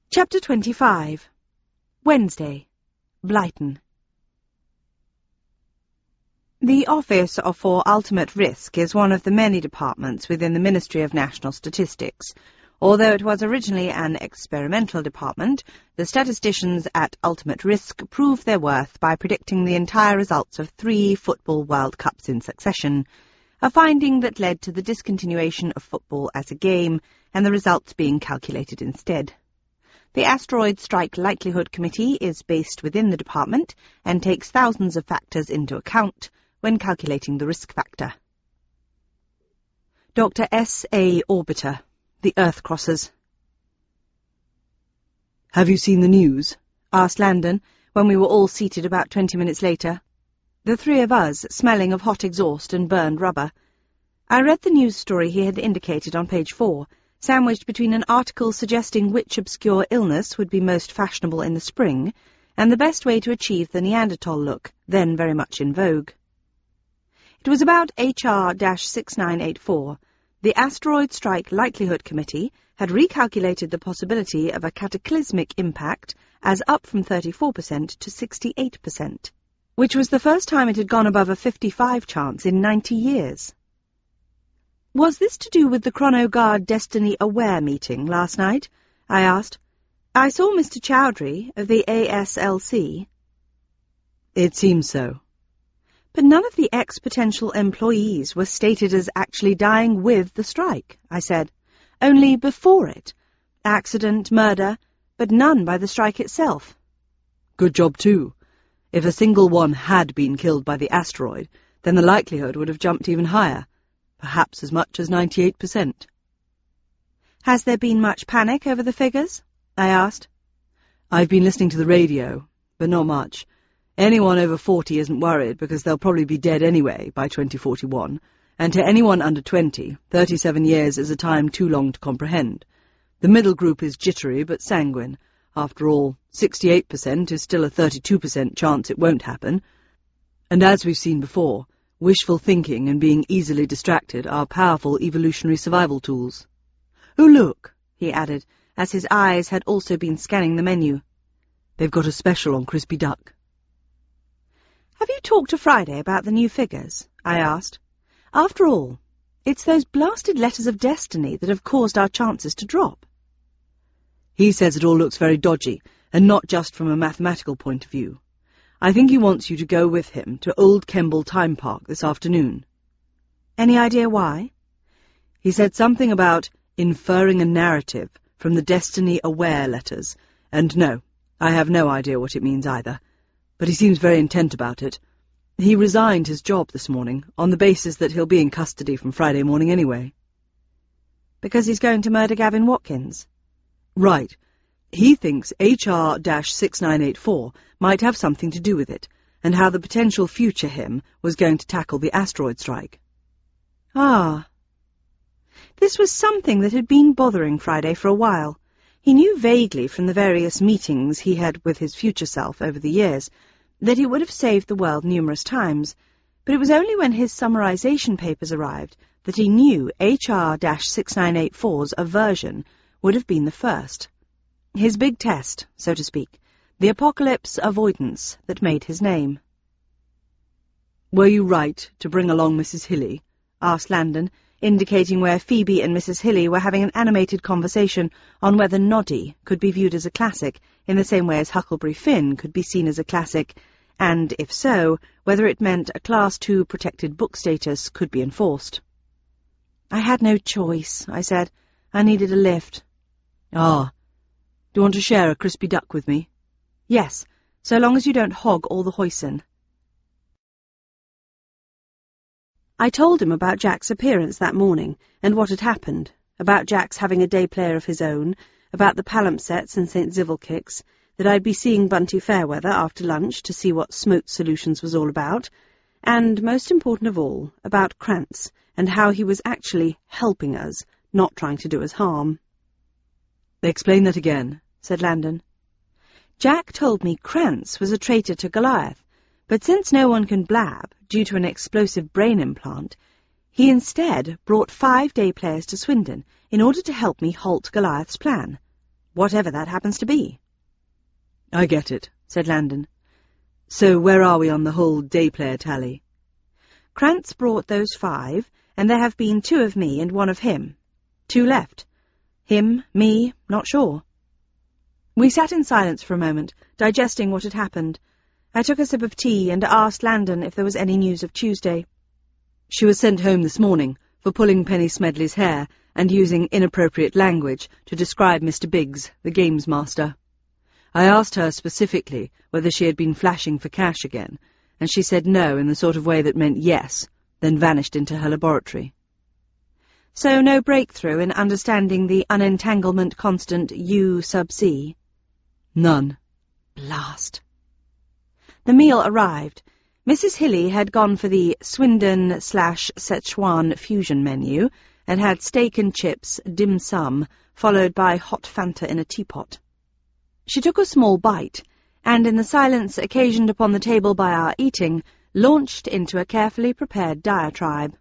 Chapter 25. Wednesday. Blyton. The Office for Ultimate Risk is one of the many departments within the Ministry of National Statistics. Although it was originally an experimental department, the statisticians at Ultimate Risk proved their worth by predicting the entire results of 3 football World Cups in succession, a finding that led to the discontinuation of football as a game and the results being calculated instead. The Asteroid Strike Likelihood Committee is based within the department and takes thousands of factors into account when calculating the risk factor. Dr. S. A. Orbiter, The Earth Crossers. "Have you seen the news?" asked Landon, when we were all seated about 20 minutes later, the 3 of us smelling of hot exhaust and burned rubber. I read the news story he had indicated on page 4, sandwiched between an article suggesting which obscure illness would be most fashionable in the spring, and the best way to achieve the Neanderthal look, then very much in vogue. It was about HR-6984. The Asteroid Strike Likelihood Committee had recalculated the possibility of a cataclysmic impact as up from 34% to 68%, which was the first time it had gone above a 55 chance in 90 years. "Was this to do with the Chrono-Guard Destiny Aware meeting last night?" I asked. "I saw Mr. Chowdhury of the ASLC. "It seems so." "But none of the ex-potential employees were stated as actually dying with the strike," I said. "Only before it. Accident, murder, but none by the strike itself." "Good job, too. If a single one had been killed by the asteroid, then the likelihood would have jumped even higher, perhaps as much as 98%. "Has there been much panic over the figures?" I asked. "I've been listening to the radio, but not much. Anyone over 40 isn't worried because they'll probably be dead anyway by 2041, and to anyone under 20, 37 years is a time too long to comprehend. The middle group is jittery but sanguine. After all, 68% is still a 32% chance it won't happen. And as we've seen before, wishful thinking and being easily distracted are powerful evolutionary survival tools. Oh, look," he added, as his eyes had also been scanning the menu. "They've got a special on crispy duck." "Have you talked to Friday about the new figures?" I asked. "After all, it's those blasted letters of destiny that have caused our chances to drop." "He says it all looks very dodgy, and not just from a mathematical point of view. I think he wants you to go with him to Old Kemble Time Park this afternoon." "Any idea why?" "He said something about inferring a narrative from the Destiny Aware letters, and no, I have no idea what it means either. But he seems very intent about it. He resigned his job this morning on the basis that he'll be in custody from Friday morning anyway." "Because he's going to murder Gavin Watkins?" "Right. He thinks HR-6984 might have something to do with it, and how the potential future him was going to tackle the asteroid strike." Ah. This was something that had been bothering Friday for a while. He knew vaguely from the various meetings he had with his future self over the years that he would have saved the world numerous times, but it was only when his summarization papers arrived that he knew HR-6984's aversion would have been the first. His big test, so to speak, the apocalypse avoidance that made his name. "Were you right to bring along Mrs. Hilly?" asked Landon, indicating where Phoebe and Mrs. Hilly were having an animated conversation on whether Noddy could be viewed as a classic in the same way as Huckleberry Finn could be seen as a classic, and, if so, whether it meant a Class 2 protected book status could be enforced. "I had no choice," I said. "I needed a lift." "Ah. Do you want to share a crispy duck with me?" "Yes, so long as you don't hog all the hoisin." I told him about Jack's appearance that morning, and what had happened, about Jack's having a day player of his own, about the palimpsests and St. Zivil kicks, that I'd be seeing Bunty Fairweather after lunch to see what Smote Solutions was all about, and, most important of all, about Krantz, and how he was actually helping us, not trying to do us harm. "Explain that again," said Landon. "Jack told me Krantz was a traitor to Goliath, but since no one can blab due to an explosive brain implant, he instead brought 5 day players to Swindon in order to help me halt Goliath's plan. whatever that happens to be. I get it, said Landon. So where are we on the whole day-player tally? Krantz brought those 5, and there have been 2 of me and 1 of him. 2 left. Him, me, not sure. We sat in silence for a moment, digesting what had happened. I took a sip of tea and asked Landon if there was any news of Tuesday. She was sent home this morning for pulling Penny Smedley's hair and using inappropriate language to describe Mr. Biggs, the games master. I asked her specifically whether she had been flashing for cash again, and she said no in the sort of way that meant yes, then vanished into her laboratory. So no breakthrough in understanding the unentanglement constant U sub C? None. Blast. The meal arrived. Mrs. Hilly had gone for the Swindon/Szechuan fusion menu and had steak and chips, dim sum, followed by hot Fanta in a teapot. She took a small bite, and in the silence occasioned upon the table by our eating, launched into a carefully prepared diatribe.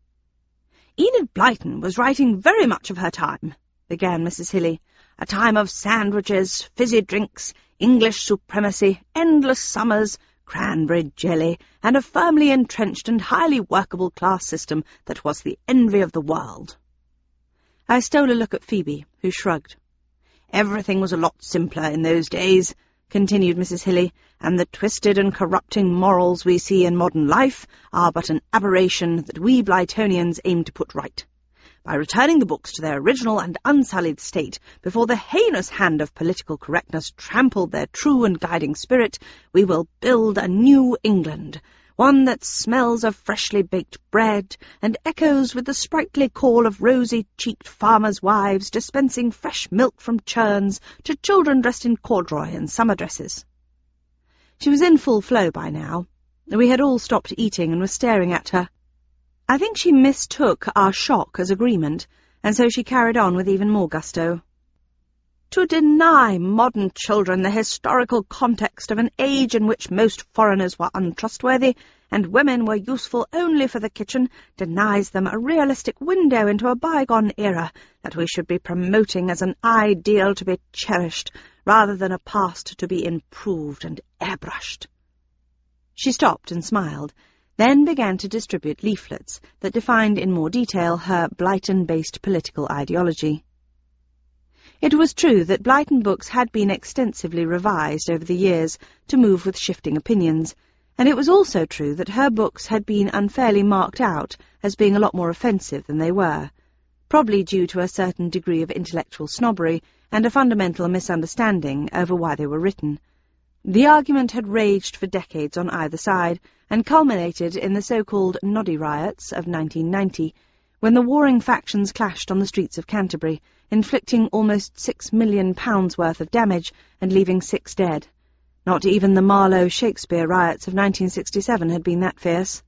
"Enid Blyton was writing very much of her time," began Mrs. Hilly. "A time of sandwiches, fizzy drinks, English supremacy, endless summers, cranberry jelly, and a firmly entrenched and highly workable class system that was the envy of the world." I stole a look at Phoebe, who shrugged. "Everything was a lot simpler in those days," continued Mrs. Hilly, "and the twisted and corrupting morals we see in modern life are but an aberration that we Blytonians aim to put right. By returning the books to their original and unsullied state before the heinous hand of political correctness trampled their true and guiding spirit, we will build a new England, one that smells of freshly baked bread and echoes with the sprightly call of rosy-cheeked farmers' wives dispensing fresh milk from churns to children dressed in corduroy and summer dresses." She was in full flow by now. We had all stopped eating and were staring at her. I think she mistook our shock as agreement, and so she carried on with even more gusto. "To deny modern children the historical context of an age in which most foreigners were untrustworthy and women were useful only for the kitchen denies them a realistic window into a bygone era that we should be promoting as an ideal to be cherished rather than a past to be improved and airbrushed." She stopped and smiled, then began to distribute leaflets that defined in more detail her Blyton-based political ideology. It was true that Blyton books had been extensively revised over the years to move with shifting opinions, and it was also true that her books had been unfairly marked out as being a lot more offensive than they were, probably due to a certain degree of intellectual snobbery and a fundamental misunderstanding over why they were written. The argument had raged for decades on either side, and culminated in the so-called Noddy riots of 1990, when the warring factions clashed on the streets of Canterbury, inflicting almost £6 million worth of damage and leaving 6 dead. Not even the Marlowe Shakespeare riots of 1967 had been that fierce.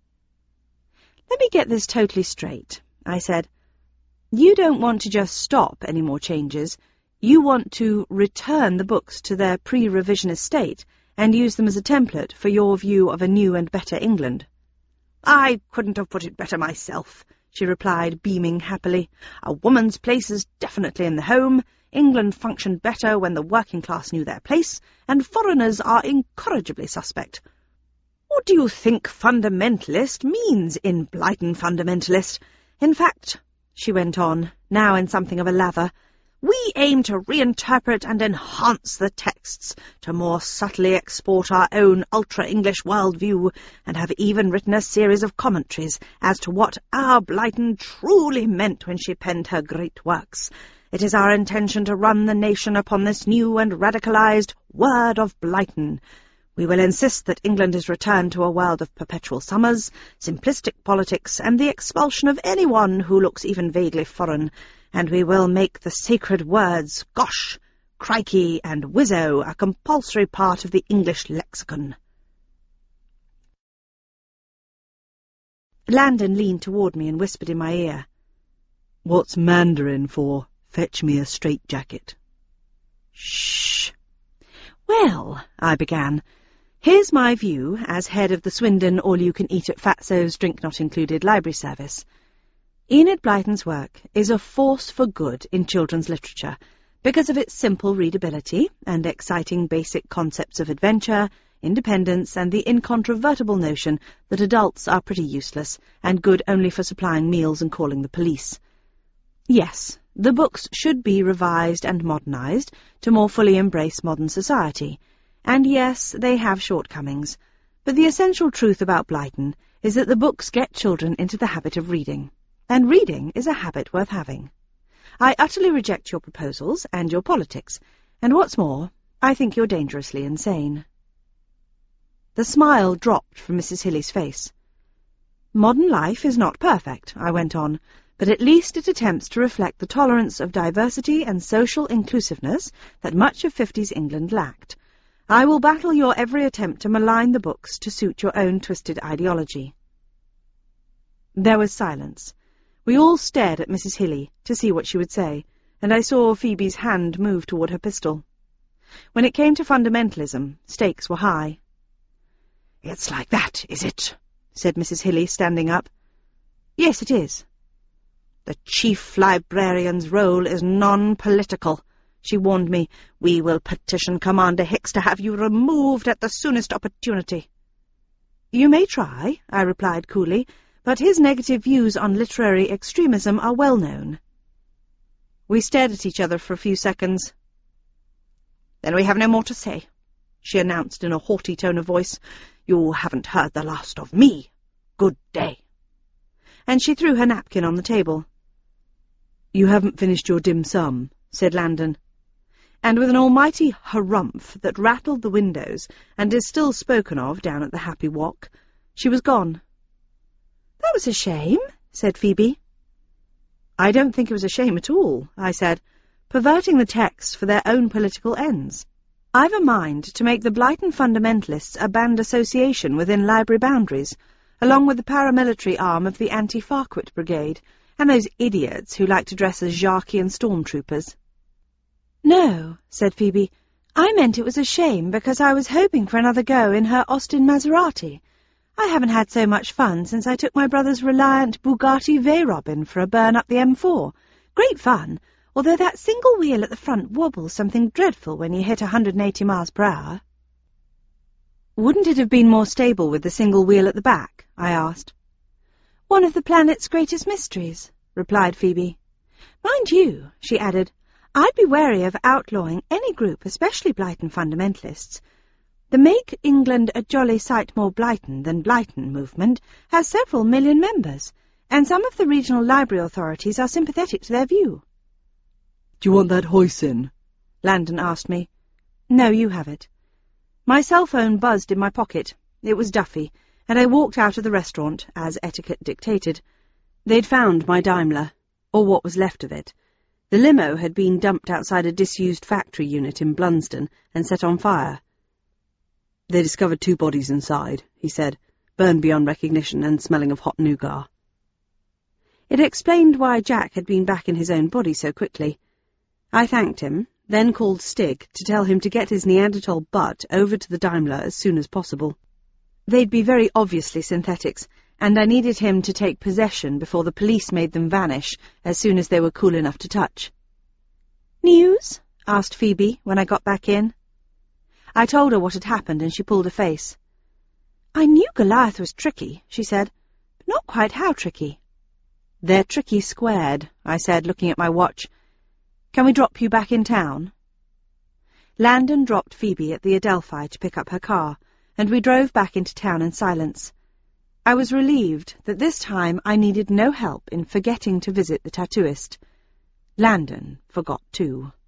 "Let me get this totally straight," I said. "You don't want to just stop any more changes. You want to return the books to their pre-revisionist state and use them as a template for your view of a new and better England." "I couldn't have put it better myself," she replied, beaming happily. "A woman's place is definitely in the home. England functioned better when the working class knew their place, and foreigners are incorrigibly suspect. What do you think fundamentalist means in Blyton Fundamentalist? In fact," she went on, now in something of a lather, "we aim to reinterpret and enhance the texts, to more subtly export our own ultra-English worldview, and have even written a series of commentaries as to what our Blyton truly meant when she penned her great works. It is our intention to run the nation upon this new and radicalized Word of Blyton. We will insist that England is returned to a world of perpetual summers, simplistic politics, and the expulsion of anyone who looks even vaguely foreign, and we will make the sacred words gosh, crikey, and whizzo a compulsory part of the English lexicon." Landon leaned toward me and whispered in my ear, "What's Mandarin for? Fetch me a straitjacket." "Shh." "Well," I began, "here's my view as head of the Swindon all-you-can-eat-at-Fatso's drink-not-included library service. Enid Blyton's work is a force for good in children's literature, because of its simple readability and exciting basic concepts of adventure, independence, and the incontrovertible notion that adults are pretty useless and good only for supplying meals and calling the police. Yes, the books should be revised and modernized to more fully embrace modern society, and yes, they have shortcomings, but the essential truth about Blyton is that the books get children into the habit of reading, and reading is a habit worth having. I utterly reject your proposals and your politics, and what's more, I think you're dangerously insane. The smile dropped from Mrs. Hilly's face. Modern life is not perfect, I went on, but at least it attempts to reflect the tolerance of diversity and social inclusiveness that much of 50s England lacked. I will battle your every attempt to malign the books to suit your own twisted ideology. There was silence. We all stared at Mrs. Hilly to see what she would say, and I saw Phoebe's hand move toward her pistol. When it came to fundamentalism, stakes were high. "It's like that, is it?" said Mrs. Hilly, standing up. "Yes, it is." "The chief librarian's role is non-political," she warned me. "We will petition Commander Hicks to have you removed at the soonest opportunity." "You may try," I replied coolly, "but his negative views on literary extremism are well known." We stared at each other for a few seconds. "Then we have no more to say," she announced in a haughty tone of voice. "You haven't heard the last of me. Good day." And she threw her napkin on the table. "You haven't finished your dim sum," said Landon. And with an almighty harumph that rattled the windows and is still spoken of down at the Happy Walk, she was gone. "That was a shame," said Phoebe. "I don't think it was a shame at all," I said, "perverting the text for their own political ends. I've a mind to make the Blyton fundamentalists a banned association within library boundaries, along with the paramilitary arm of the Anti-Farquhar Brigade, and those idiots who like to dress as Jarkian stormtroopers." "No," said Phoebe, "I meant it was a shame because I was hoping for another go in her Austin Maserati. I haven't had so much fun since I took my brother's Reliant Bugatti Veyrobin for a burn up the M4. Great fun, although that single wheel at the front wobbles something dreadful when you hit 180 miles per hour. "Wouldn't it have been more stable with the single wheel at the back?" I asked. "One of the planet's greatest mysteries," replied Phoebe. "Mind you," she added, "I'd be wary of outlawing any group, especially Blyton fundamentalists. The Make England a Jolly Sight More Blyton Than Blyton movement has several million members, and some of the regional library authorities are sympathetic to their view." "Do you want that hoisin?" Landon asked me. "No, you have it." My cell phone buzzed in my pocket. It was Duffy, and I walked out of the restaurant, as etiquette dictated. They'd found my Daimler, or what was left of it. The limo had been dumped outside a disused factory unit in Blunsdon and set on fire. "They discovered 2 bodies inside," he said, "burned beyond recognition and smelling of hot nougat." It explained why Jack had been back in his own body so quickly. I thanked him, then called Stig to tell him to get his Neanderthal butt over to the Daimler as soon as possible. They'd be very obviously synthetics, and I needed him to take possession before the police made them vanish as soon as they were cool enough to touch. "News?" asked Phoebe when I got back in. I told her what had happened, and she pulled a face. "I knew Goliath was tricky," she said, "but not quite how tricky." "They're tricky squared," I said, looking at my watch. "Can we drop you back in town?" Landon dropped Phoebe at the Adelphi to pick up her car, and we drove back into town in silence. I was relieved that this time I needed no help in forgetting to visit the tattooist. Landon forgot too.